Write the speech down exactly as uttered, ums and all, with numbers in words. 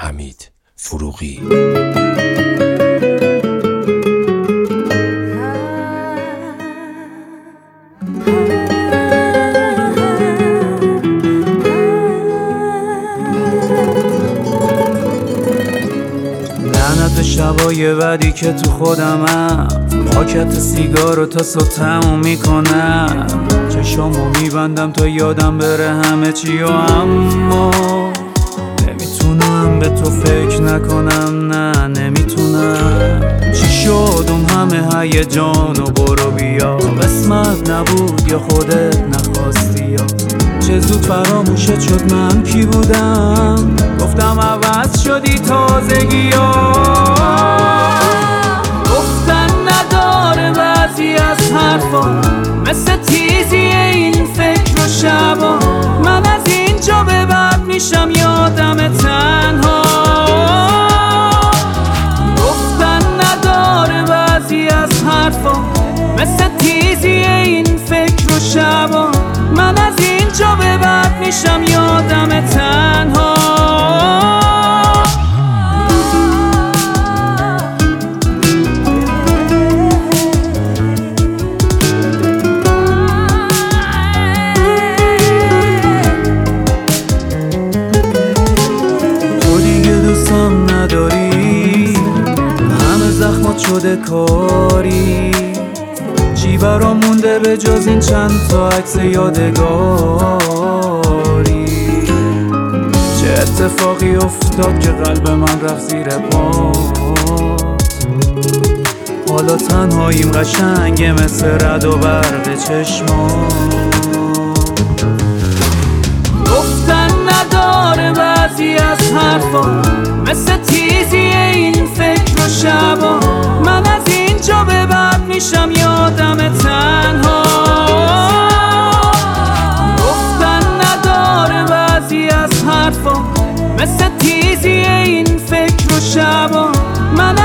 حمید فروغی. لعنت شبای بعدی که تو خودمم، پاکت سیگارو تا صبح تموم میکنم، چشامو میبندم تا یادم بره همه چی و اما نمیتونم به تو فکر نکنم، نه نمیتونم. چی شد اون همه هیجان و برو بیا، قسمت نبود یا خودت نخواستی یا چه زود فراموشت شد من کی بودم، گفتم عوض شدی تازگی ها. گفتن نداره بعضی از حرفا مثل تیزی این فکر و شبا، من از اینجا به بعد میشم یادم تنها. گفتن نداره بعضی از حرفا مثل تیزی این فکر و شبا، من از اینجا به بعد میشم یادم تنها. تو دیگه دوستم نداری، همه زخمات شده کاری، چی برام مونده به جز این چند تا عکس یادگاری. چه اتفاقی افتاد که قلب من رفت زیر پات، حالا تنهاییم قشنگه مثل رد و برق چشمات. گفتن نداره بعضی از حرفا مثل تیزی این فکر و شبا، من از اینجا به بعد میشم یادم تنها. گفتن نداره بعضی از حرفا مثل تیزی این فکر و شبا، من